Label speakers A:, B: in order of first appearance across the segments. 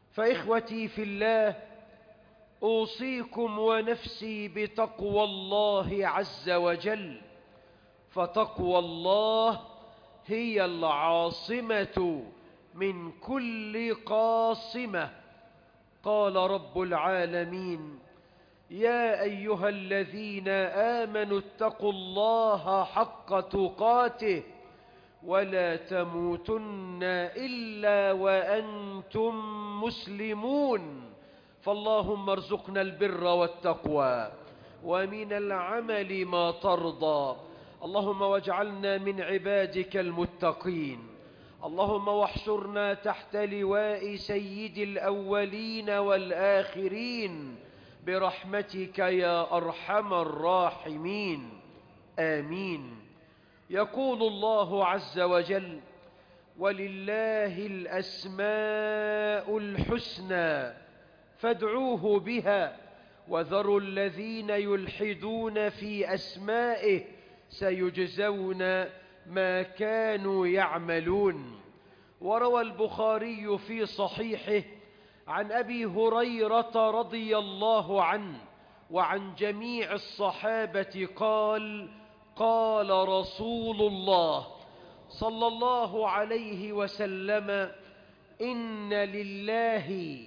A: فإخوتي في الله، أوصيكم ونفسي بتقوى الله عز وجل، فتقوى الله هي العاصمة من كل قاصمة. قال رب العالمين: يا أيها الذين آمنوا اتقوا الله حق تقاته ولا تموتن إلا وأنتم مسلمون. فاللهم ارزقنا البر والتقوى ومن العمل ما ترضى. اللهم واجعلنا من عبادك المتقين. اللهم واحشرنا تحت لواء سيد الأولين والآخرين برحمتك يا أرحم الراحمين، آمين. يقول الله عز وجل: ولله الأسماء الحسنى فادعوه بها وذروا الذين يلحدون في أسمائه سيجزون ما كانوا يعملون. وروى البخاري في صحيحه عن أبي هريرة رضي الله عنه وعن جميع الصحابة قال: قال رسول الله صلى الله عليه وسلم: إن لله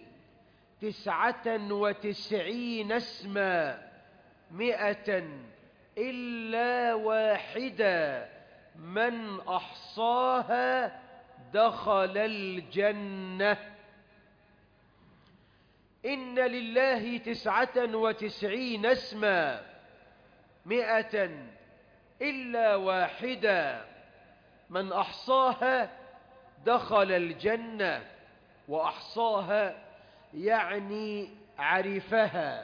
A: 99 اسما 100 إلا واحدا من أحصاها دخل الجنة. إن لله 99 اسما 100 إلا واحدا من أحصاها دخل الجنة. وأحصاها يعني عرفها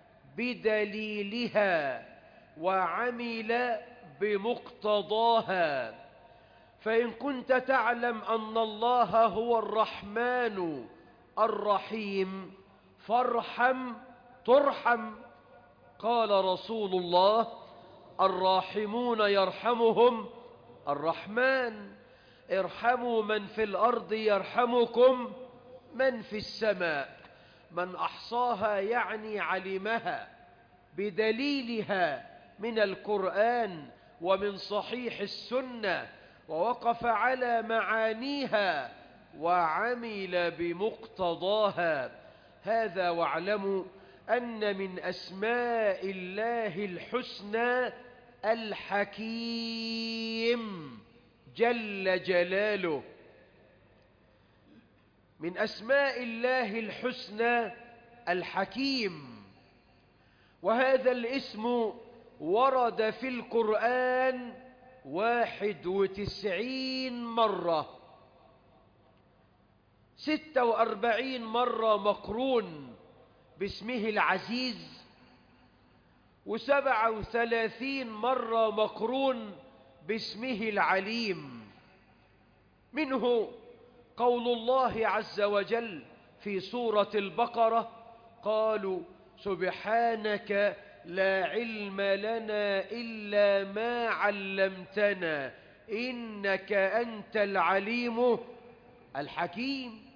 A: بدليلها وعمل بمقتضاها. فإن كنت تعلم أن الله هو الرحمن الرحيم فارحم ترحم. قال رسول الله: الراحمون يرحمهم الرحمن، ارحموا من في الأرض يرحمكم من في السماء. من أحصاها يعني علمها بدليلها من القرآن ومن صحيح السنة ووقف على معانيها وعمل بمقتضاها. هذا واعلموا أن من أسماء الله الحسنى الحكيم جل جلاله. من أسماء الله الحسنى الحكيم، وهذا الاسم ورد في القرآن 91 مرة، 46 مرة مقرون باسمه العزيز، و37 مرة مقرون باسمه العليم. منه قول الله عز وجل في سورة البقرة: قالوا سبحانك لا علم لنا إلا ما علمتنا إنك أنت العليم الحكيم.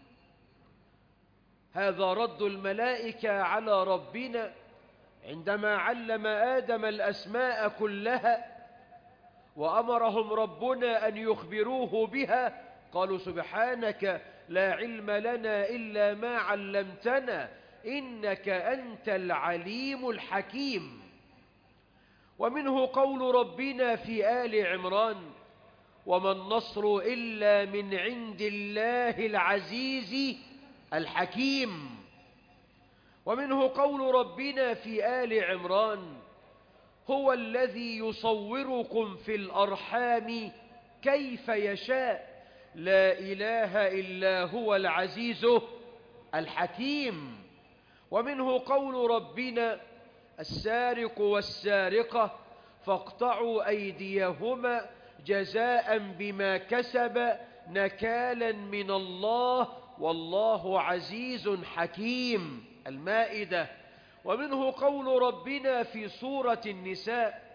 A: هذا رد الملائكة على ربنا عندما علم آدم الأسماء كلها وأمرهم ربنا أن يخبروه بها. قالوا سبحانك لا علم لنا إلا ما علمتنا إنك أنت العليم الحكيم. ومنه قول ربنا في آل عمران: وما النصر إلا من عند الله العزيز الحكيم. ومنه قول ربنا في آل عمران: هو الذي يصوركم في الأرحام كيف يشاء لا إله إلا هو العزيز الحكيم. ومنه قول ربنا: السارق والسارقة فاقطعوا أيديهما جزاء بما كسب نكالا من الله والله عزيز حكيم. المائدة. ومنه قول ربنا في سورة النساء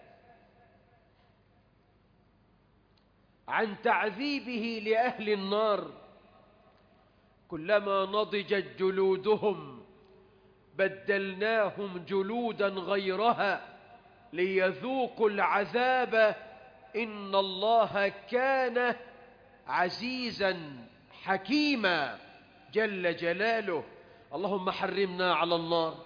A: عن تعذيبه لأهل النار: كلما نضجت جلودهم بدلناهم جلودا غيرها ليذوقوا العذاب إن الله كان عزيزا حكيما جل جلاله. اللهم حرمنا على النار،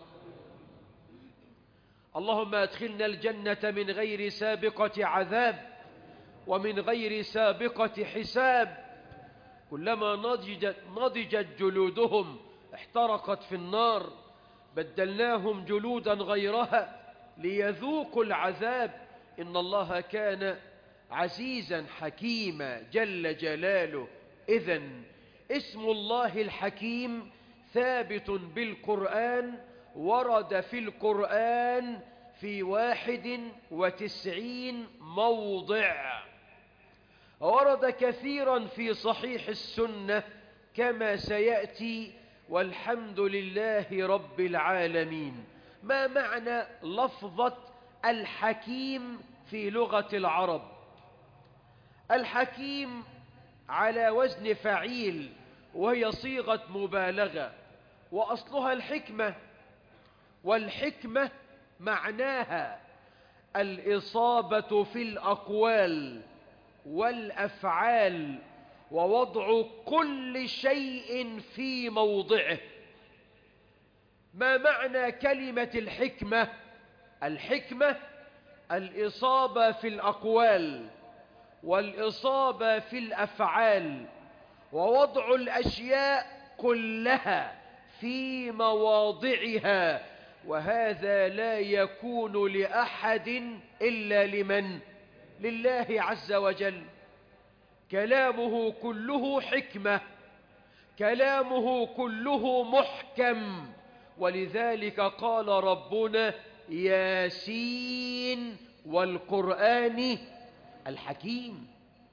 A: اللهم ادخلنا الجنة من غير سابقة عذاب ومن غير سابقة حساب. كلما نضجت جلودهم احترقت في النار بدلناهم جلودا غيرها ليذوقوا العذاب إن الله كان عزيزا حكيما جل جلاله. إذن اسم الله الحكيم ثابت بالقرآن، ورد في القرآن في 91 موضع، ورد كثيرا في صحيح السنة كما سيأتي، والحمد لله رب العالمين. ما معنى لفظة الحكيم في لغة العرب؟ الحكيم على وزن فعيل، وهي صيغة مبالغة، وأصلها الحكمة، والحكمة معناها الإصابة في الأقوال والأفعال ووضع كل شيء في موضعه. ما معنى كلمة الحكمة؟ الحكمة الإصابة في الأقوال والإصابة في الأفعال ووضع الأشياء كلها في مواضعها، وهذا لا يكون لأحد إلا لمن؟ لله عز وجل. كلامه كله حكمة، كلامه كله محكم، ولذلك قال ربنا ياسين والقرآن الحكيم.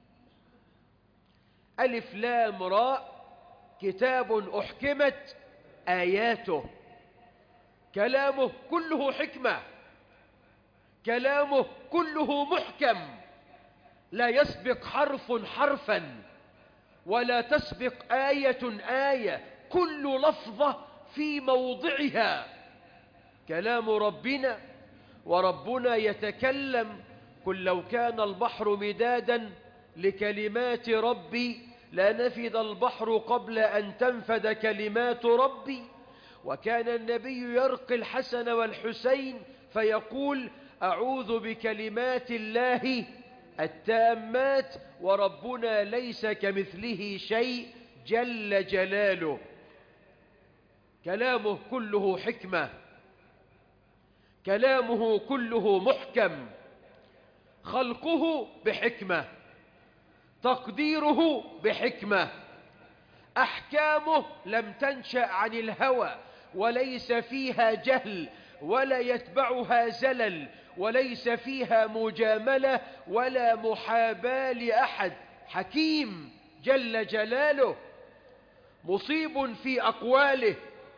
A: ألف لام راء كتاب أحكمت آياته. كلامه كله حكمة، كلامه كله محكم، لا يسبق حرف حرفا ولا تسبق آية آية، كل لفظة في موضعها. كلام ربنا، وربنا يتكلم. قل لو كان البحر مدادا لكلمات ربي لنفد البحر قبل أن تنفد كلمات ربي. وكان النبي يرقي الحسن والحسين فيقول أعوذ بكلمات الله التامات، وربنا ليس كمثله شيء جل جلاله. كلامه كله حكمة، كلامه كله محكم، خلقه بحكمة، تقديره بحكمة، أحكامه لم تنشأ عن الهوى، وليس فيها جهل ولا يتبعها زلل، وليس فيها مجاملة ولا محاباة لأحد. حكيم جل جلاله، مصيب في أقواله،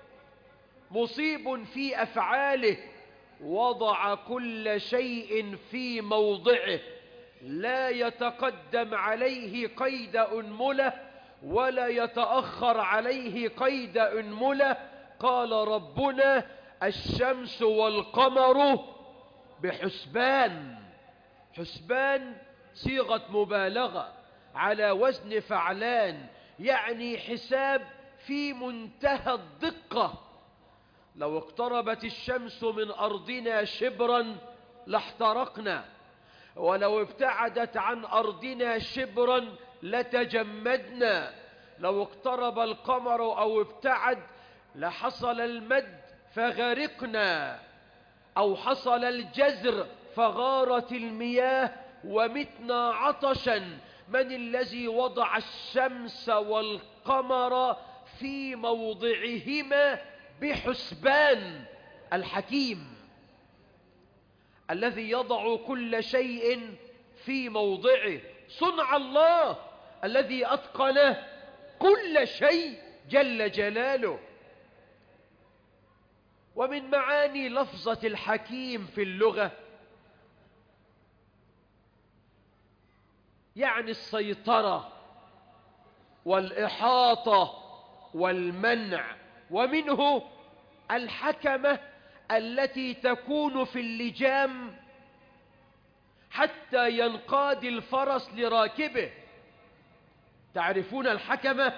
A: مصيب في أفعاله، وضع كل شيء في موضعه، لا يتقدم عليه قيد أنملة ولا يتأخر عليه قيد أنملة. قال ربنا الشمس والقمر بحسبان. حسبان صيغة مبالغة على وزن فعلان، يعني حساب في منتهى الدقة. لو اقتربت الشمس من أرضنا شبرا لاحترقنا، ولو ابتعدت عن أرضنا شبرا لتجمدنا. لو اقترب القمر أو ابتعد لحصل المد فغرقنا، أو حصل الجزر فغارت المياه ومتنا عطشا. من الذي وضع الشمس والقمر في موضعهما بحسبان؟ الحكيم الذي يضع كل شيء في موضعه، صنع الله الذي أتقن كل شيء جل جلاله. ومن معاني لفظة الحكيم في اللغة يعني السيطرة والإحاطة والمنع، ومنه الحكمة التي تكون في اللجام حتى ينقاد الفرس لراكبه. تعرفون الحكمة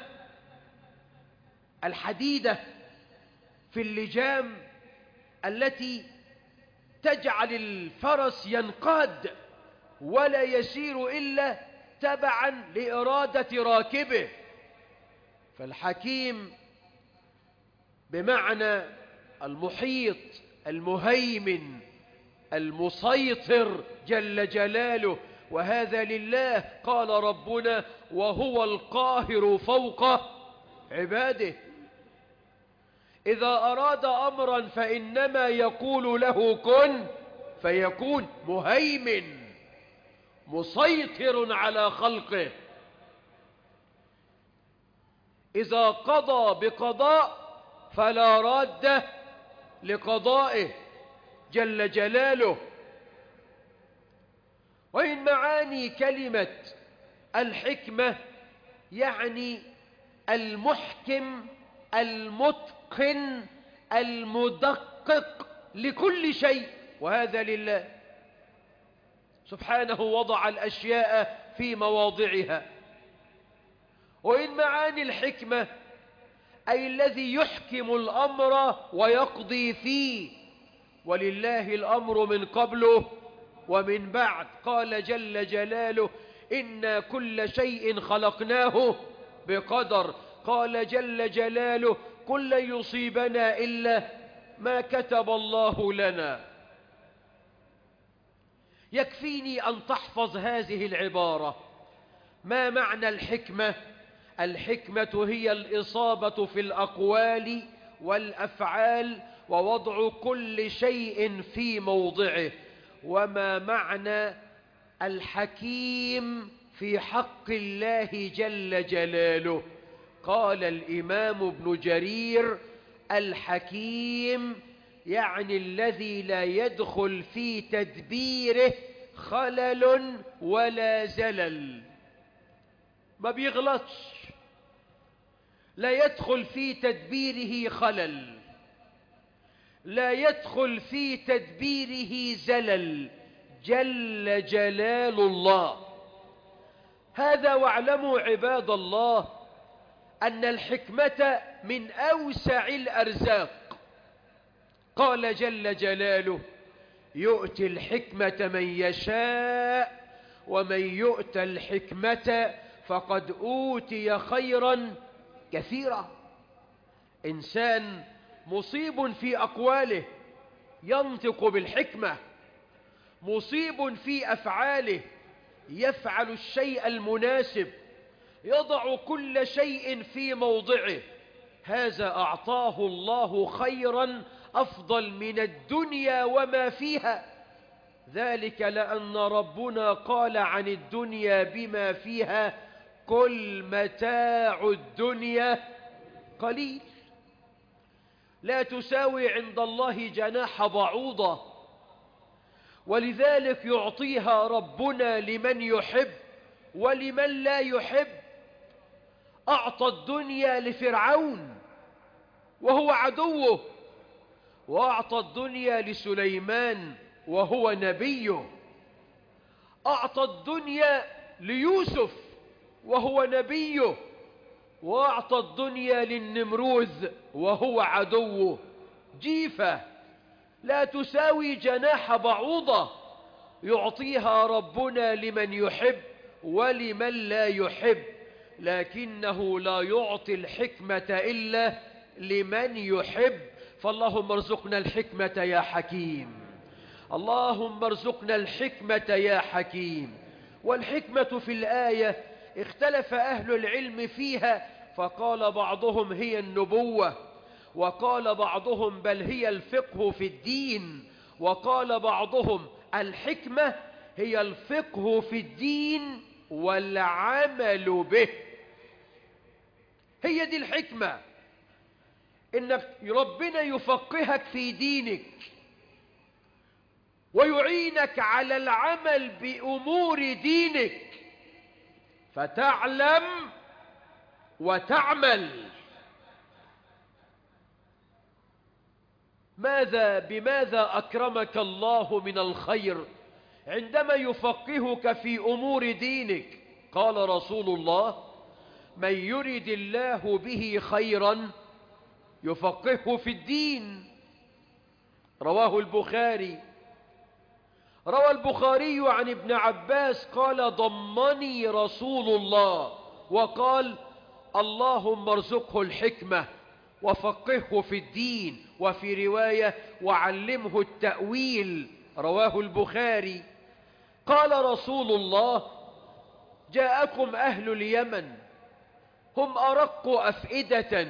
A: الحديدة في اللجام التي تجعل الفرس ينقاد ولا يسير إلا تبعا لإرادة راكبه. فالحكيم بمعنى المحيط المهيمن المسيطر جل جلاله، وهذا لله. قال ربنا: وهو القاهر فوق عباده. إذا أراد أمرا فإنما يقول له كن فيكون، مهيمن مسيطر على خلقه. إذا قضى بقضاء فلا راد لقضائه جل جلاله. وإن معاني كلمة الحكمة يعني المحكم المتقن المدقق لكل شيء، وهذا لله سبحانه وضع الأشياء في مواضعها. وإن معاني الحكمة أي الذي يحكم الأمر ويقضي فيه، ولله الأمر من قبله ومن بعد. قال جل جلاله: إنا كل شيء خلقناه بقدر. قال جل جلاله: قل لن يصيبنا إلا ما كتب الله لنا. يكفيني أن تحفظ هذه العبارة. ما معنى الحكمة؟ الحكمة هي الإصابة في الأقوال والأفعال ووضع كل شيء في موضعه. وما معنى الحكيم في حق الله جل جلاله؟ قال الإمام ابن جرير: الحكيم يعني الذي لا يدخل في تدبيره خلل ولا زلل، ما بيغلطش، لا يدخل في تدبيره خلل، لا يدخل في تدبيره زلل، جل جلال الله. هذا واعلموا عباد الله أن الحكمة من أوسع الأرزاق. قال جل جلاله: يؤتي الحكمة من يشاء ومن يؤت الحكمة فقد أوتي خيرا كثيرا. إنسان مصيب في أقواله ينطق بالحكمة، مصيب في أفعاله يفعل الشيء المناسب، يضع كل شيء في موضعه. هذا أعطاه الله خيرا أفضل من الدنيا وما فيها. ذلك لأن ربنا قال عن الدنيا بما فيها: كل متاع الدنيا قليل. لا تساوي عند الله جناح بعوضة، ولذلك يعطيها ربنا لمن يحب ولمن لا يحب. أعطى الدنيا لفرعون وهو عدوه، وأعطى الدنيا لسليمان وهو نبيه، أعطى الدنيا ليوسف وهو نبيه، وأعطى الدنيا للنمروذ وهو عدوه. جيفة لا تساوي جناح بعوضة، يعطيها ربنا لمن يحب ولمن لا يحب، لكنه لا يعطي الحكمة إلا لمن يحب. فاللهم ارزقنا الحكمة يا حكيم، اللهم ارزقنا الحكمة يا حكيم. والحكمة في الآية اختلف أهل العلم فيها، فقال بعضهم هي النبوة، وقال بعضهم بل هي الفقه في الدين، وقال بعضهم الحكمة هي الفقه في الدين والعمل به. هي دي الحكمة، إنك ربنا يفقهك في دينك ويعينك على العمل بأمور دينك فتعلم وتعمل. بماذا أكرمك الله من الخير عندما يفقهك في أمور دينك؟ قال رسول الله: من يرد الله به خيرا يفقهه في الدين. رواه البخاري. روى البخاري عن ابن عباس قال: ضمني رسول الله وقال: اللهم ارزقه الحكمة وفقهه في الدين، وفي رواية: وعلمه التأويل. رواه البخاري. قال رسول الله: جاءكم أهل اليمن هم أرق أفئدة،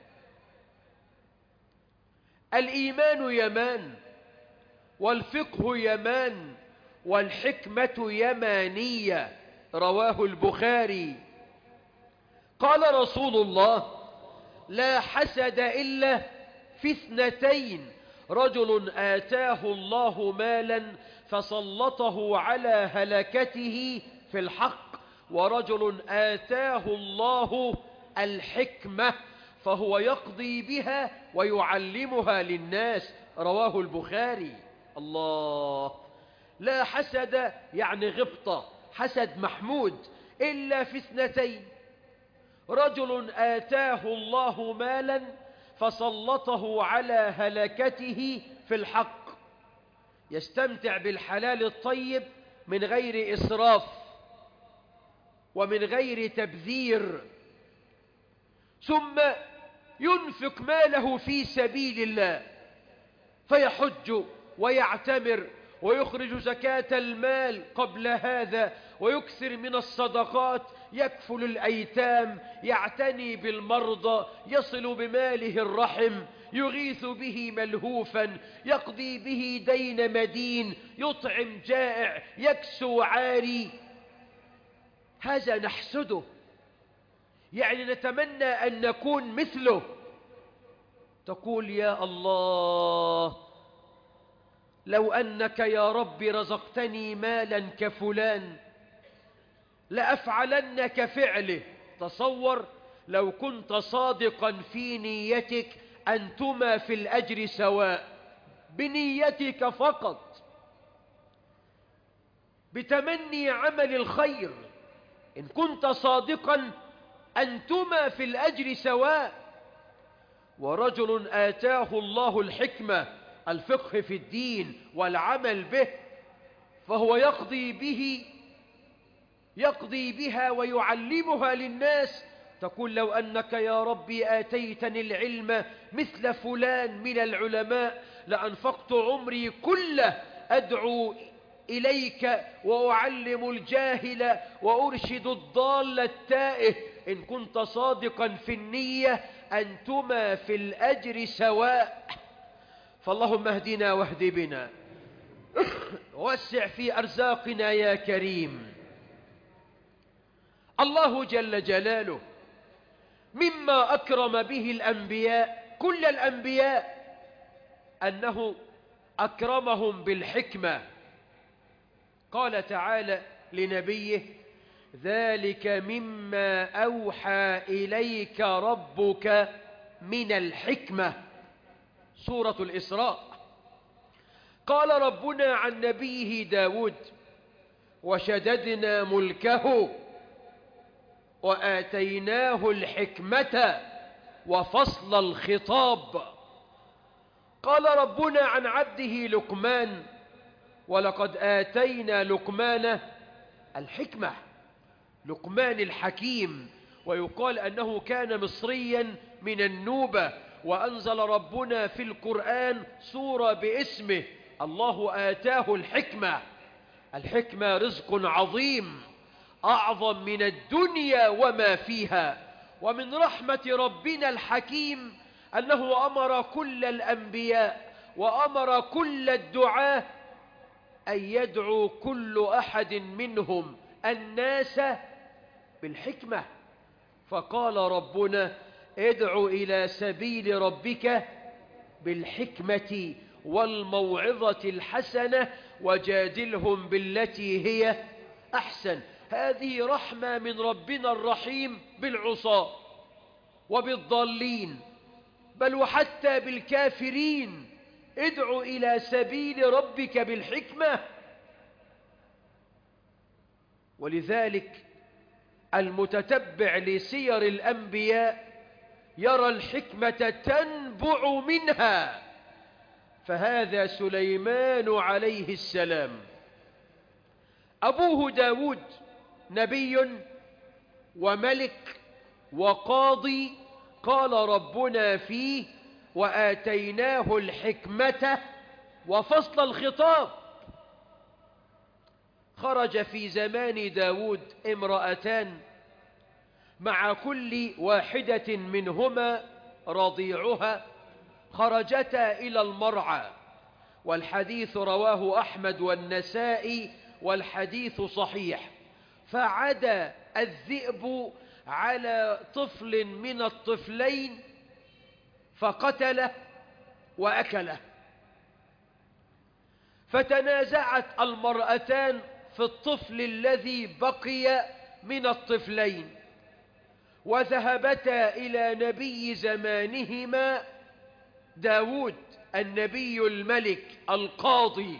A: الإيمان يمان، والفقه يمان، والحكمة يمانية. رواه البخاري. قال رسول الله: لا حسد إلا في اثنتين: رجل آتاه الله مالا فسلطه على هلكته في الحق، ورجل آتاه الله الحكمة فهو يقضي بها ويعلمها للناس. رواه البخاري. الله. لا حسد يعني غبطة، حسد محمود، إلا في اثنتين: رجل آتاه الله مالا فسلطه على هلكته في الحق، يستمتع بالحلال الطيب من غير إسراف ومن غير تبذير، ثم ينفق ماله في سبيل الله، فيحج ويعتمر ويخرج زكاة المال قبل هذا، ويكثر من الصدقات، يكفل الأيتام، يعتني بالمرضى، يصل بماله الرحم، يغيث به ملهوفا، يقضي به دين مدين، يطعم جائع، يكسو عاري. هذا نحسده، يعني نتمنى أن نكون مثله. تقول: يا الله، لو أنك يا رب رزقتني مالا كفلان لأفعلن كفعله. تصور لو كنت صادقا في نيتك أنتما في الأجر سواء، بنيتك فقط، بتمني عمل الخير، إن كنت صادقا أنتما في الأجر سواء. ورجل آتاه الله الحكمة، الفقه في الدين والعمل به، فهو يقضي بها ويعلمها للناس. تقول: لو أنك يا ربي آتيتني العلم مثل فلان من العلماء لأنفقت عمري كله أدعو إليك وأعلم الجاهل وأرشد الضال التائه. إن كنت صادقا في النية أنتما في الأجر سواء. فاللهم اهدنا واهد بنا، وسع في أرزاقنا يا كريم. الله جل جلاله مما أكرم به الأنبياء، كل الأنبياء، أنه أكرمهم بالحكمة. قال تعالى لنبيه: ذلك مما أوحى إليك ربك من الحكمة. سورة الإسراء. قال ربنا عن نبيه داود: وشددنا ملكه وآتيناه الحكمة وفصل الخطاب. قال ربنا عن عبده لقمان: ولقد آتينا لقمان الحكمة. لقمان الحكيم، ويقال أنه كان مصريا من النوبة، وأنزل ربنا في القرآن سورة باسمه. الله آتاه الحكمة. الحكمة رزق عظيم أعظم من الدنيا وما فيها. ومن رحمة ربنا الحكيم أنه أمر كل الأنبياء وأمر كل الدعاة أن يدعو كل أحد منهم الناس بالحكمة. فقال ربنا: ادع إلى سبيل ربك بالحكمة والموعظة الحسنة وجادلهم بالتي هي أحسن. هذه رحمة من ربنا الرحيم بالعصاة وبالضالين، بل وحتى بالكافرين. ادع إلى سبيل ربك بالحكمة. ولذلك المتتبع لسير الأنبياء يرى الحكمة تنبع منها، فهذا سليمان عليه السلام. أبوه داود نبي وملك وقاضي، قال ربنا فيه وآتيناه الحكمة وفصل الخطاب. خرج في زمان داود امرأتان، مع كل واحدة منهما رضيعها، خرجتا إلى المرعى، والحديث رواه أحمد والنسائي والحديث صحيح. فعدا الذئب على طفل من الطفلين فقتله وأكله. فتنازعت المرأتان في الطفل الذي بقي من الطفلين، وذهبتا إلى نبي زمانهما داود النبي الملك القاضي،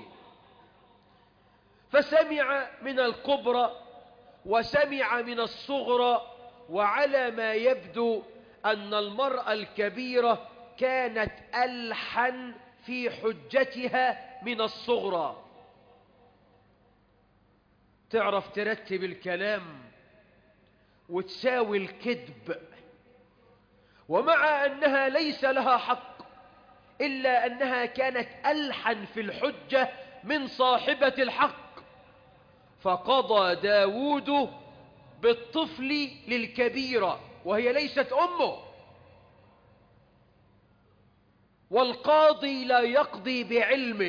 A: فسمع من الكبرى وسمع من الصغرى، وعلى ما يبدو أن المرأة الكبيرة كانت ألحن في حجتها من الصغرى. تعرف ترتب الكلام وتساوي الكذب، ومع أنها ليس لها حق إلا أنها كانت ألحن في الحجة من صاحبة الحق. فقضى داود بالطفل للكبيرة وهي ليست أمه. والقاضي لا يقضي بعلمه،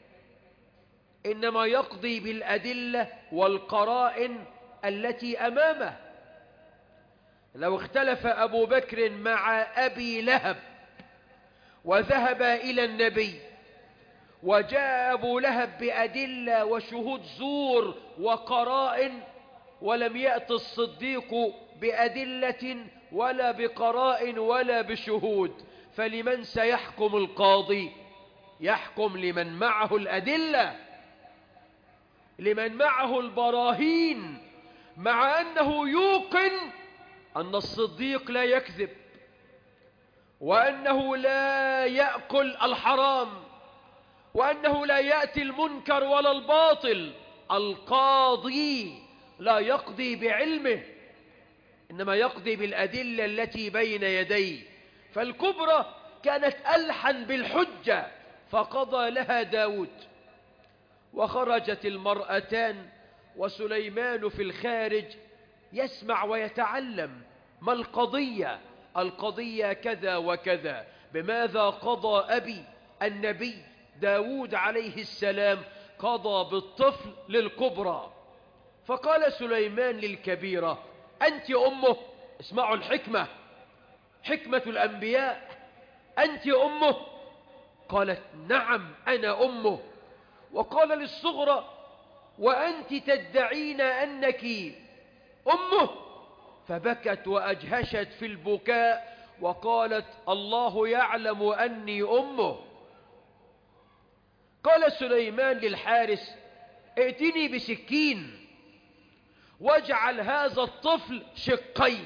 A: إنما يقضي بالأدلة والقرائن التي أمامه. لو اختلف أبو بكر مع أبي لهب وذهب إلى النبي، وجاء أبو لهب بأدلة وشهود زور وقرائن، ولم يأت الصديق بأدلة ولا بقرائن ولا بشهود، فلمن سيحكم القاضي؟ يحكم لمن معه الأدلة، لمن معه البراهين، مع أنه يوقن أن الصديق لا يكذب، وأنه لا يأكل الحرام، وأنه لا يأتي المنكر ولا الباطل. القاضي لا يقضي بعلمه، إنما يقضي بالأدلة التي بين يديه. فالكبرى كانت ألحن بالحجة فقضى لها داود. وخرجت المرأتان وسليمان في الخارج يسمع ويتعلم. ما القضية؟ القضية كذا وكذا. بماذا قضى أبي النبي داود عليه السلام؟ قضى بالطفل للكبرى. فقال سليمان للكبيرة: أنت أمه؟ اسمعوا الحكمة، حكمة الأنبياء. أنت أمه؟ قالت: نعم أنا أمه. وقال للصغرى: وأنت تدعين أنك أمه؟ فبكت وأجهشت في البكاء وقالت: الله يعلم أني أمه. قال سليمان للحارس: ائتني بسكين واجعل هذا الطفل شقين،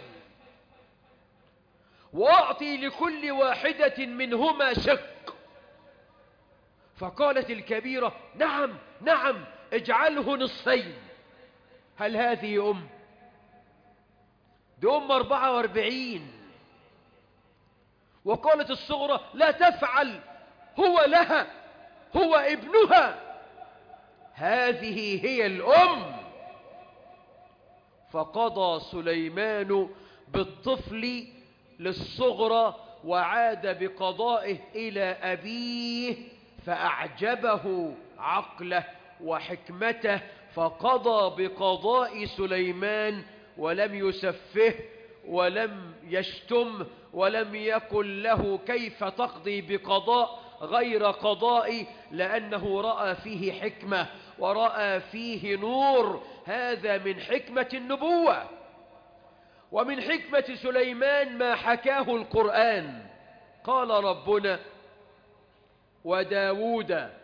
A: وأعطي لكل واحدة منهما شق. فقالت الكبيرة: نعم نعم، اجعله نصفين. هل هذه أم؟ دي أم 44. وقالت الصغرى: لا تفعل، هو لها، هو ابنها، هذه هي الأم. فقضى سليمان بالطفل للصغرى، وعاد بقضائه إلى أبيه، فأعجبه عقله وحكمته، فقضى بقضاء سليمان ولم يسفه ولم يشتم ولم يقل له كيف تقضي بقضاء غير قضائي، لأنه رأى فيه حكمة ورأى فيه نور. هذا من حكمة النبوة. ومن حكمة سليمان ما حكاه القرآن. قال ربنا: وداود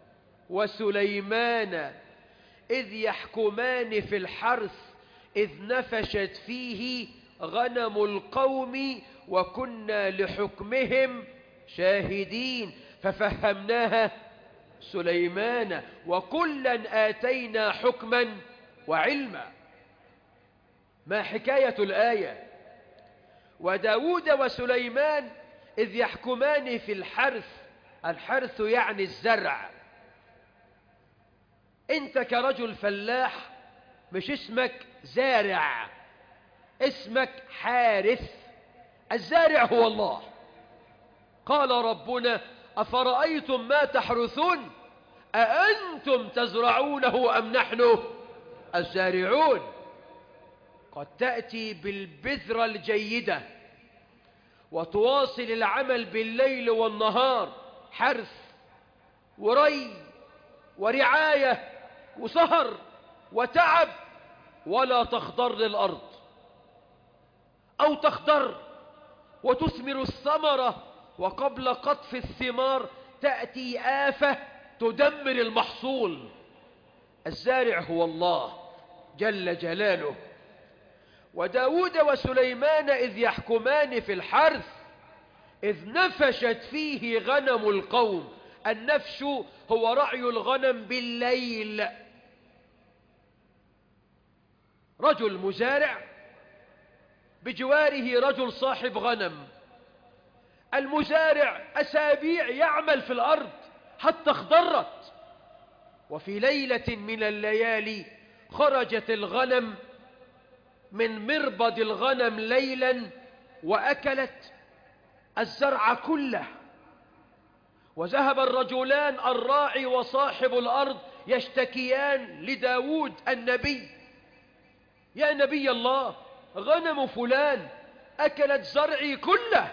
A: وسليمان إذ يحكمان في الحرث إذ نفشت فيه غنم القوم وكنا لحكمهم شاهدين ففهمناها سليمان وكلا آتينا حكما وعلما. ما حكاية الآية؟ وداود وسليمان إذ يحكمان في الحرث. الحرث يعني الزرع. أنت كرجل فلاح مش اسمك زارع، اسمك حارث. الزارع هو الله. قال ربنا أفرأيتم ما تحرثون أأنتم تزرعونه أم نحن الزارعون. قد تأتي بالبذرة الجيدة وتواصل العمل بالليل والنهار، حرث وري ورعاية وسهر وتعب، ولا تخضر للأرض، أو تخضر وتثمر الثمرة، وقبل قطف الثمار تأتي آفة تدمر المحصول. الزارع هو الله جل جلاله. وداود وسليمان إذ يحكمان في الحرث إذ نفشت فيه غنم القوم. النفش هو رعي الغنم بالليل. رجل مزارع بجواره رجل صاحب غنم. المزارع أسابيع يعمل في الأرض حتى اخضرت، وفي ليلة من الليالي خرجت الغنم من مربض الغنم ليلا وأكلت الزرع كله. وذهب الرجلان الراعي وصاحب الأرض يشتكيان لداود النبي: يا نبي الله، غنم فلان أكلت زرعي كله.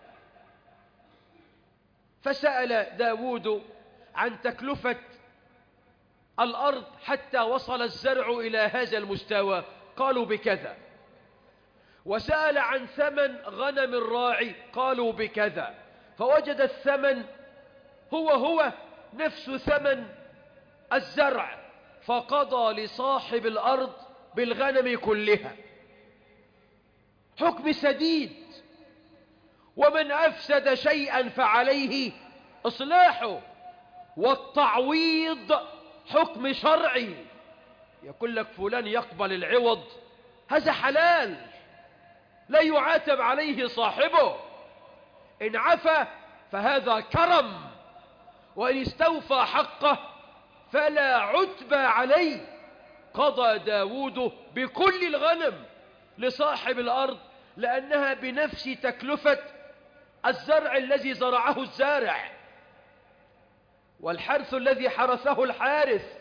A: فسأل داود عن تكلفة الأرض حتى وصل الزرع إلى هذا المستوى، قالوا بكذا. وسأل عن ثمن غنم الراعي، قالوا بكذا. فوجد الثمن هو نفس ثمن الزرع، فقضى لصاحب الأرض بالغنم كلها. حكم سديد. ومن أفسد شيئا فعليه إصلاحه، والتعويض حكم شرعي. يقول لك فلان يقبل العوض، هذا حلال لا يعاتب عليه صاحبه. إن عفا فهذا كرم، وإن استوفى حقه فلا عتب عليه. قضى داود بكل الغنم لصاحب الأرض لأنها بنفس تكلفة الزرع الذي زرعه الزارع، والحرث الذي حرثه الحارث.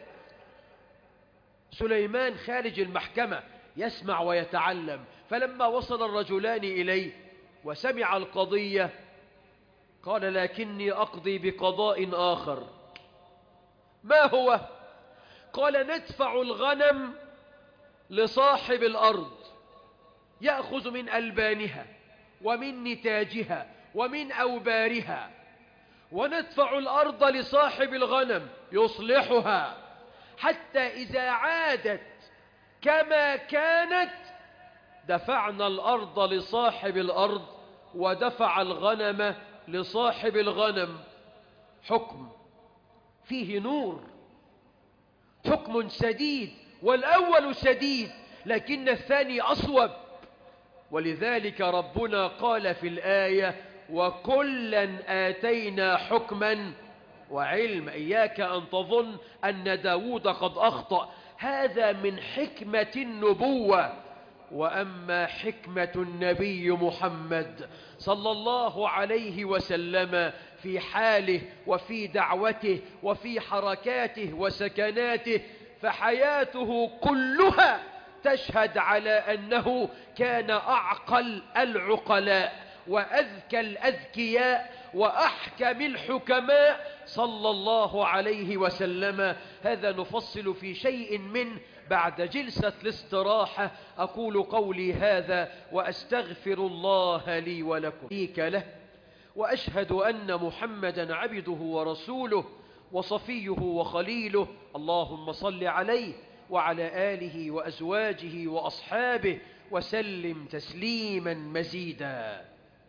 A: سليمان خارج المحكمة يسمع ويتعلم، فلما وصل الرجلان إليه وسمع القضية قال: لكني أقضي بقضاء آخر. ما هو؟ قال: ندفع الغنم لصاحب الأرض يأخذ من ألبانها ومن نتاجها ومن أوبارها، وندفع الأرض لصاحب الغنم يصلحها حتى إذا عادت كما كانت دفعنا الأرض لصاحب الأرض ودفع الغنم لصاحب الغنم. حكم فيه نور، حكم سديد، والأول سديد لكن الثاني أصوب. ولذلك ربنا قال في الآية: وكلا آتينا حكما وعلم. إياك أن تظن أن داود قد أخطأ، هذا من حكمة النبوة. وأما حكمة النبي محمد صلى الله عليه وسلم في حاله وفي دعوته وفي حركاته وسكناته، فحياته كلها تشهد على أنه كان أعقل العقلاء وأذكى الأذكياء وأحكم الحكماء صلى الله عليه وسلم. هذا نفصل في شيء منه بعد جلسة الاستراحة. أقول قولي هذا وأستغفر الله لي ولكم له، وأشهد أن محمدا عبده ورسوله وصفيه وخليله. اللهم صل عليه وعلى آله وأزواجه وأصحابه وسلم تسليما مزيدا.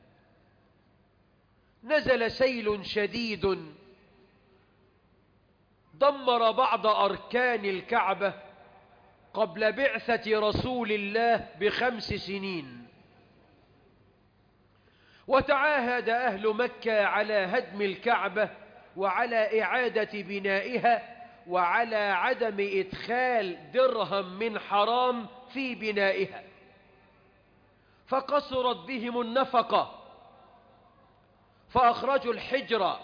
A: نزل سيل شديد دمر بعض أركان الكعبة قبل بعثة رسول الله ب5 سنين، وتعاهد أهل مكة على هدم الكعبة وعلى إعادة بنائها وعلى عدم إدخال درهم من حرام في بنائها، فقصرت بهم النفقة فأخرجوا الحجر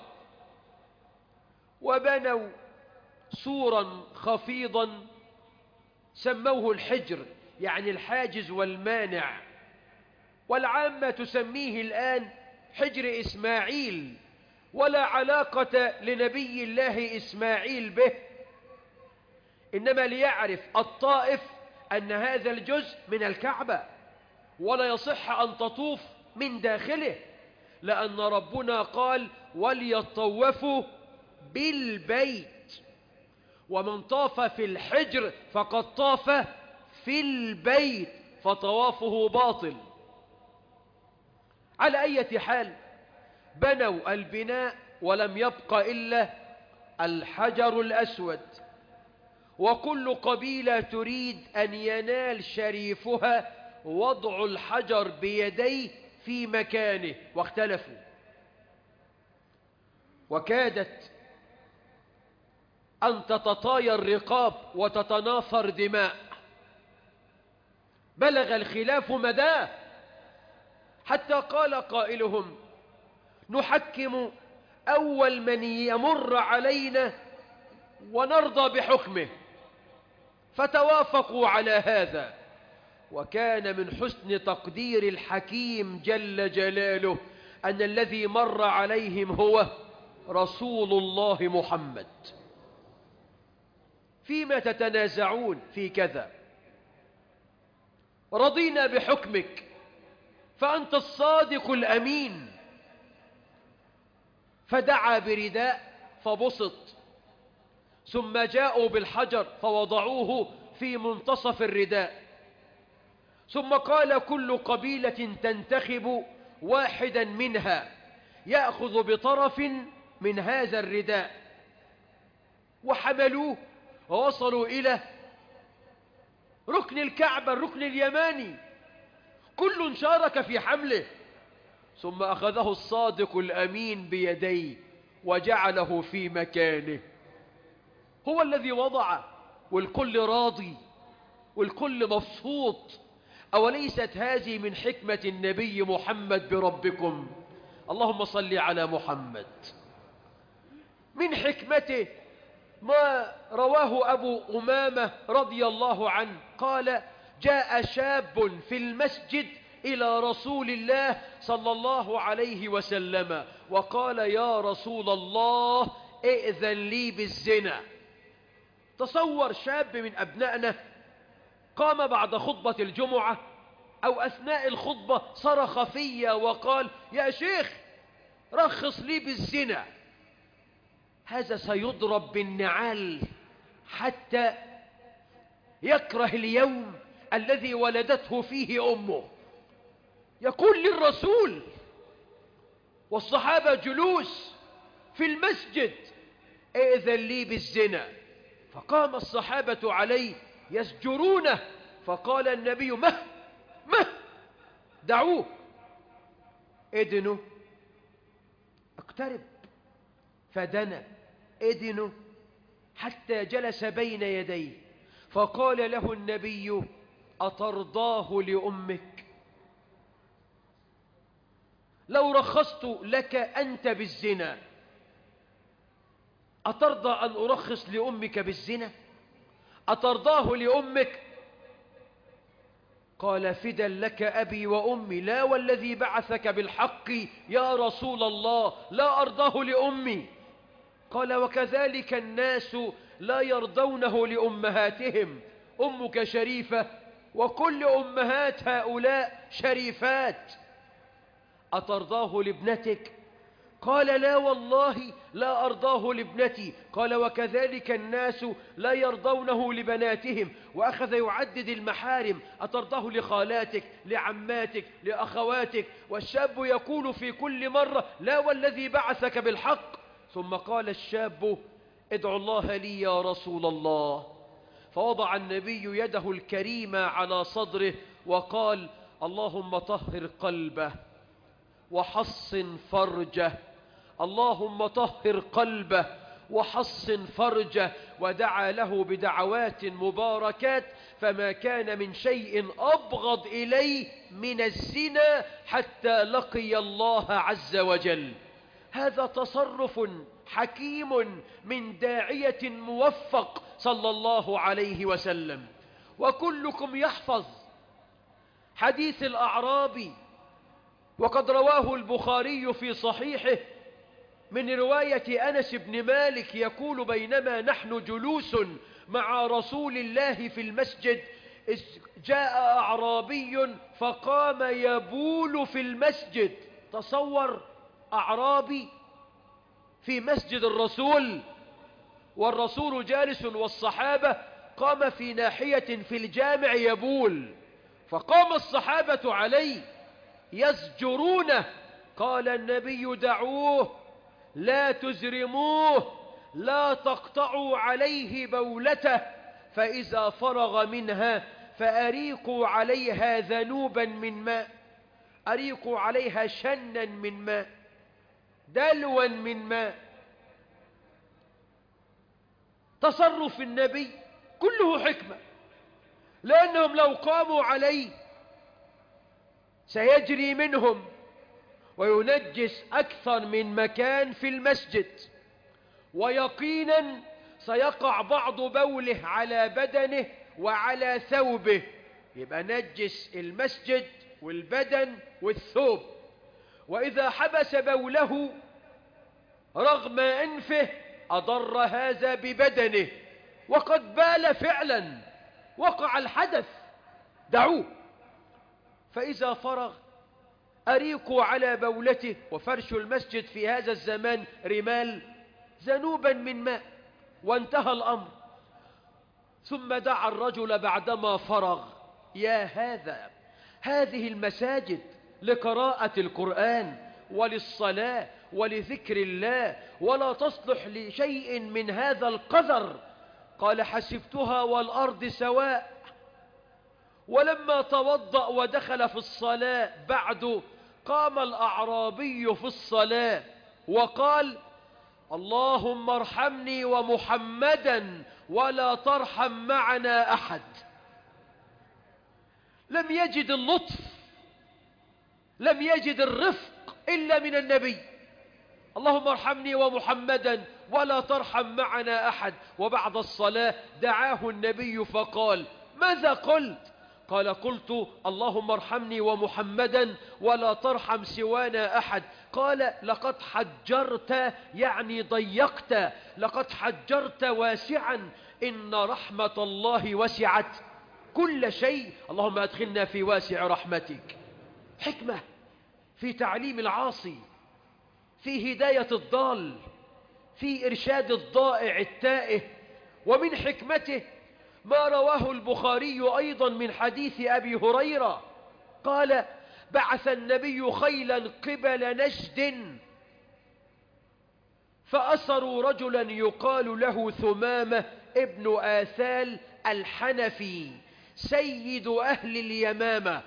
A: وبنوا سورا خفيضا سموه الحجر، يعني الحاجز والمانع، والعامة تسميه الآن حجر إسماعيل، ولا علاقة لنبي الله إسماعيل به، إنما ليعرف الطائف أن هذا الجزء من الكعبة ولا يصح أن تطوف من داخله، لأن ربنا قال وليطوفوا بالبيت، ومن طاف في الحجر فقد طاف في البيت فطوافه باطل. على أي حال بنوا البناء ولم يبق إلا الحجر الأسود، وكل قبيلة تريد أن ينال شريفها وضع الحجر بيديه في مكانه، واختلفوا، وكادت أن تتطاير الرقاب وتتناثر دماء، بلغ الخلاف مداه حتى قال قائلهم نحكم أول من يمر علينا ونرضى بحكمه، فتوافقوا على هذا. وكان من حسن تقدير الحكيم جل جلاله أن الذي مر عليهم هو رسول الله محمد. فيما تتنازعون في كذا؟ رضينا بحكمك فأنت الصادق الأمين. فدعا برداء فبسط، ثم جاءوا بالحجر فوضعوه في منتصف الرداء، ثم قال كل قبيلة تنتخب واحدا منها يأخذ بطرف من هذا الرداء، وحملوه ووصلوا إلى ركن الكعبة، الركن اليماني، كل شارك في حمله، ثم أخذه الصادق الأمين بيديه وجعله في مكانه. هو الذي وضع والكل راضي والكل مبسوط. أوليست هذه من حكمة النبي محمد بربكم؟ اللهم صل على محمد. من حكمته ما رواه أبو أمامة رضي الله عنه قال جاء شاب في المسجد إلى رسول الله صلى الله عليه وسلم وقال يا رسول الله ائذن لي بالزنا. تصور شاب من أبنائنا قام بعد خطبة الجمعة أو أثناء الخطبة صرخ في وقال يا شيخ رخص لي بالزنا. هذا سيضرب بالنعال حتى يكره اليوم الذي ولدته فيه أمه. يقول للرسول والصحابة جلوس في المسجد ائذن لي بالزنا، فقام الصحابة عليه يسجرونه، فقال النبي مه دعوه، ادنوا، اقترب، فدنا ادنوا حتى جلس بين يديه، فقال له النبي أترضاه لأمك؟ لو رخصت لك أنت بالزنا أترضى أن أرخص لأمك بالزنا؟ أترضاه لأمك؟ قال فدا لك أبي وأمي، لا والذي بعثك بالحق يا رسول الله لا أرضاه لأمي. قال وكذلك الناس لا يرضونه لأمهاتهم، أمك شريفة وكل أمهات هؤلاء شريفات، أترضاه لابنتك؟ قال لا والله لا أرضاه لابنتي. قال وكذلك الناس لا يرضونه لبناتهم. وأخذ يعدد المحارم: أترضاه لخالاتك، لعماتك، لأخواتك؟ والشاب يقول في كل مرة لا والذي بعثك بالحق. ثم قال الشاب: ادعو الله لي يا رسول الله. فوضع النبي يده الكريمة على صدره وقال: اللهم طهر قلبه وحصن فرجه، اللهم طهر قلبه وحصن فرجه. ودعا له بدعوات مباركات، فما كان من شيء أبغض إليه من الزنا حتى لقي الله عز وجل. هذا تصرف حكيم من داعية موفق صلى الله عليه وسلم. وكلكم يحفظ حديث الأعرابي، وقد رواه البخاري في صحيحه من رواية أنس بن مالك يقول: بينما نحن جلوس مع رسول الله في المسجد إذ جاء أعرابي فقام يبول في المسجد. تصور أعرابي في مسجد الرسول والرسول جالس والصحابة، قام في ناحية في الجامع يبول، فقام الصحابة عليه يزجرونه. قال النبي: دعوه، لا تزرموه، لا تقطعوا عليه بولته، فإذا فرغ منها فأريقوا عليها ذنوبا من ماء، أريقوا عليها شنا من ماء، دلوا من ماء. تصرف النبي كله حكمة، لأنهم لو قاموا عليه سيجري منهم وينجس أكثر من مكان في المسجد، ويقينا سيقع بعض بوله على بدنه وعلى ثوبه، يبقى نجس المسجد والبدن والثوب. وإذا حبس بوله رغم أنفه أضر هذا ببدنه، وقد بال فعلا، وقع الحدث، دعوه. فإذا فرغ أريقوا على بولته، وفرش المسجد في هذا الزمان رمال، ذنوبا من ماء، وانتهى الأمر. ثم دعا الرجل بعدما فرغ: يا هذا، هذه المساجد لقراءة القرآن وللصلاة ولذكر الله، ولا تصلح لشيء من هذا القذر. قال: حسبتها والأرض سواء. ولما توضأ ودخل في الصلاة بعد، قام الأعرابي في الصلاة وقال: اللهم ارحمني ومحمدا ولا ترحم معنا أحد. لم يجد اللطف، لم يجد الرفق إلا من النبي. اللهم ارحمني ومحمدا ولا ترحم معنا أحد. وبعد الصلاة دعاه النبي فقال: ماذا قلت؟ قال: قلت اللهم ارحمني ومحمدا ولا ترحم سوانا أحد. قال: لقد حجرت، يعني ضيقت، لقد حجرت واسعا، إن رحمة الله وسعت كل شيء، اللهم أدخلنا في واسع رحمتك. حكمة في تعليم العاصي، في هداية الضال، في إرشاد الضائع التائه. ومن حكمته ما رواه البخاري أيضا من حديث أبي هريرة قال: بعث النبي خيلا قبل نجد فأسروا رجلا يقال له ثمامة ابن آثال الحنفي سيد أهل اليمامة،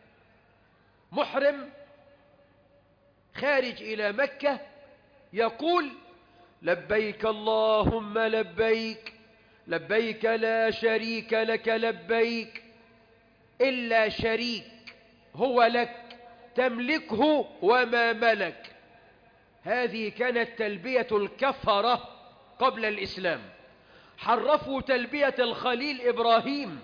A: محرم خارج إلى مكة، يقول: لبيك اللهم لبيك، لبيك لا شريك لك لبيك، إلا شريك هو لك تملكه وما ملك. هذه كانت تلبية الكفرة قبل الإسلام، حرفوا تلبية الخليل إبراهيم،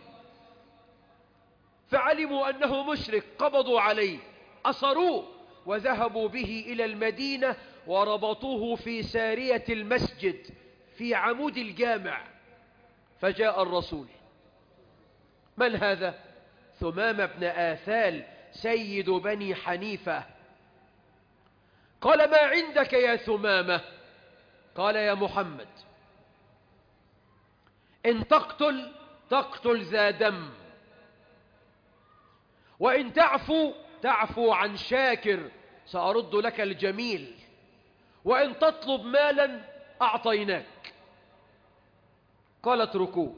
A: فعلموا أنه مشرك، قبضوا عليه، أسروه وذهبوا به إلى المدينة وربطوه في سارية المسجد في عمود الجامع. فجاء الرسول: من هذا؟ ثمامة بن آثال سيد بني حنيفة. قال: ما عندك يا ثمامة؟ قال: يا محمد، إن تقتل ذا دم، وإن تعفو عن شاكر، سأرد لك الجميل، وإن تطلب مالا أعطيناك. قال: اتركوه،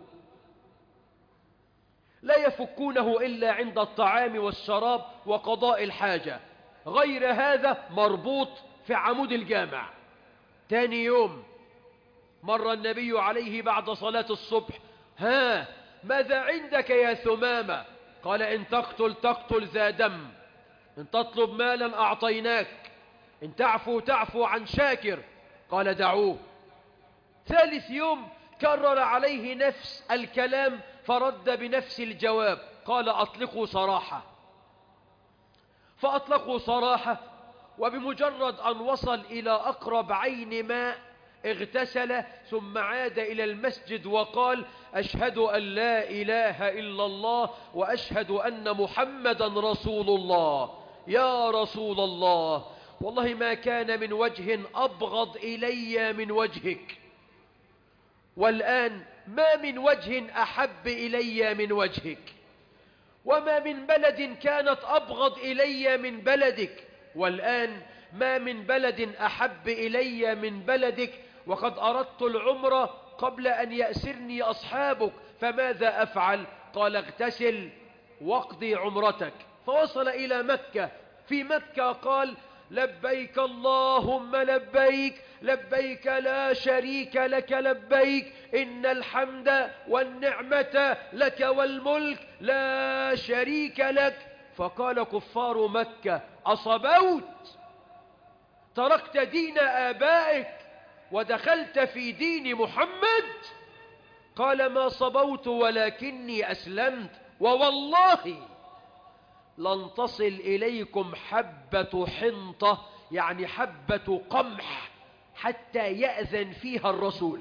A: لا يفكونه إلا عند الطعام والشراب وقضاء الحاجة، غير هذا مربوط في عمود الجامع. تاني يوم مر النبي عليه بعد صلاة الصبح: ها، ماذا عندك يا ثمامة؟ قال: إن تقتل ذا دم، إن تطلب مالا أعطيناك، إن تعفو عن شاكر. قال: دعوه. ثالث يوم كرر عليه نفس الكلام فرد بنفس الجواب. قال: أطلقوا سراحة. فأطلقوا سراحة، وبمجرد أن وصل إلى أقرب عين ماء اغتسل، ثم عاد إلى المسجد وقال: أشهد أن لا إله إلا الله وأشهد أن محمدا رسول الله. يا رسول الله، والله ما كان من وجه أبغض إلي من وجهك، والآن ما من وجه أحب إلي من وجهك، وما من بلد كانت أبغض إلي من بلدك، والآن ما من بلد أحب إلي من بلدك، وقد أردت العمرة قبل أن يأسرني أصحابك، فماذا أفعل؟ قال: اغتسل واقضي عمرتك. فوصل إلى مكة. في مكة قال: لبيك اللهم لبيك، لبيك لا شريك لك لبيك، إن الحمد والنعمة لك والملك لا شريك لك. فقال كفار مكة: أصبوت؟ تركت دين آبائك ودخلت في دين محمد؟ قال: ما صبوت ولكني أسلمت، ووالله لن تصل إليكم حبة حنطة، يعني حبة قمح، حتى يأذن فيها الرسول.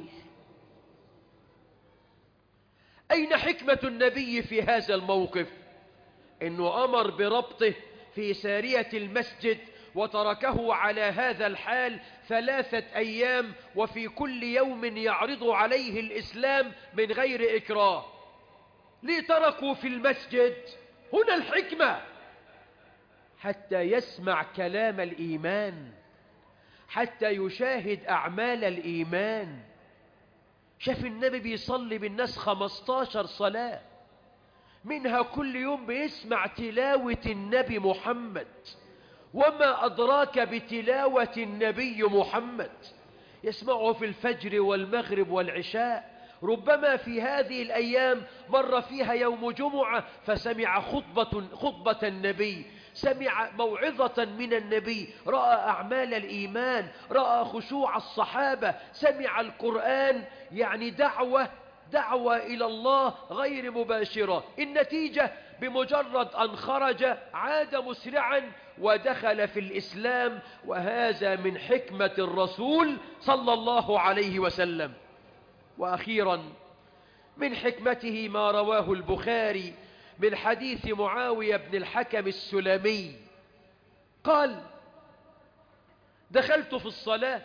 A: أين حكمة النبي في هذا الموقف؟ إنه أمر بربطه في سارية المسجد، وتركه على هذا الحال 3 أيام، وفي كل يوم يعرض عليه الإسلام من غير إكراه. ليه تركوا في المسجد؟ هنا الحكمة، حتى يسمع كلام الإيمان، حتى يشاهد أعمال الإيمان. شاف النبي بيصلي بالناس 15 صلاة، منها كل يوم بيسمع تلاوة النبي محمد. وما أدراك بتلاوة النبي محمد؟ يسمعه في الفجر والمغرب والعشاء. ربما في هذه الأيام مر فيها يوم جمعة فسمع خطبة النبي، سمع موعظة من النبي، رأى أعمال الإيمان، رأى خشوع الصحابة، سمع القرآن، يعني دعوة إلى الله غير مباشرة. النتيجة بمجرد أن خرج عاد مسرعا ودخل في الإسلام، وهذا من حكمة الرسول صلى الله عليه وسلم. وأخيرا من حكمته ما رواه البخاري من حديث معاوية بن الحكم السلمي قال: دخلت في الصلاة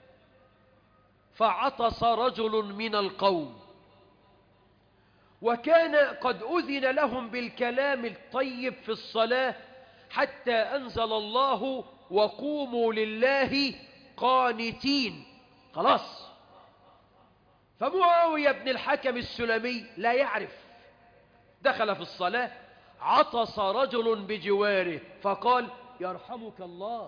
A: فعطس رجل من القوم، وكان قد أذن لهم بالكلام الطيب في الصلاة حتى أنزل الله: وقوموا لله قانتين. خلاص. فمعاوية بن الحكم السلمي لا يعرف، دخل في الصلاة، عطس رجل بجواره فقال: يرحمك الله.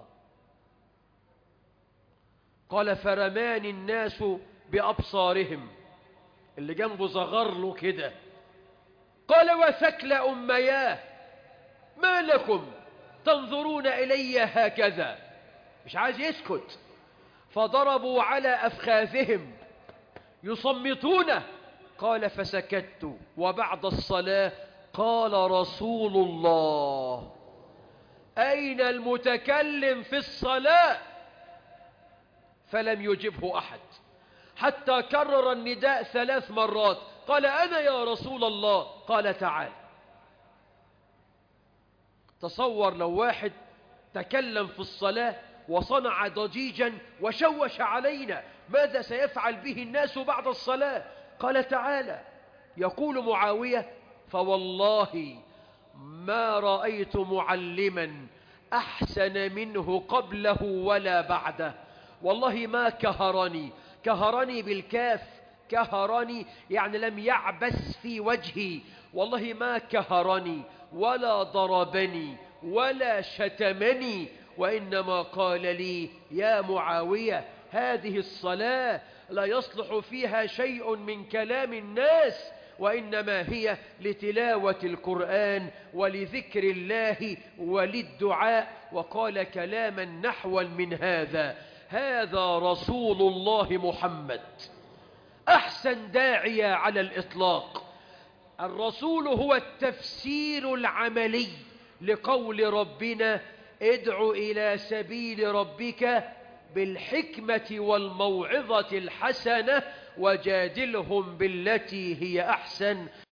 A: قال: فرماني الناس بأبصارهم، اللي جنبه صغر له كده. قال: وثكل أمياه، ما لكم تنظرون إلي هكذا؟ مش عايز يسكت. فضربوا على أفخاذهم يصمتونه. قال: فسكت. وبعد الصلاة قال رسول الله: أين المتكلم في الصلاة؟ فلم يجبه أحد حتى كرر النداء 3 مرات. قال: أنا يا رسول الله. قال: تعال. تصور لو واحد تكلم في الصلاة وصنع ضجيجا وشوش علينا، ماذا سيفعل به الناس بعد الصلاة؟ قال تعالى، يقول معاوية: فوالله ما رأيت معلما أحسن منه قبله ولا بعده. والله ما كهرني، كهرني بالكاف، كهرني يعني لم يعبس في وجهي، والله ما كهرني ولا ضربني ولا شتمني، وإنما قال لي: يا معاوية، هذه الصلاة لا يصلح فيها شيء من كلام الناس، وإنما هي لتلاوة القرآن ولذكر الله وللدعاء. وقال كلاما نحوا من هذا: هذا رسول الله محمد، أحسن داعية على الإطلاق. الرسول هو التفسير العملي لقول ربنا: ادع إلى سبيل ربك بالحكمة والموعظة الحسنة وجادلهم بالتي هي أحسن.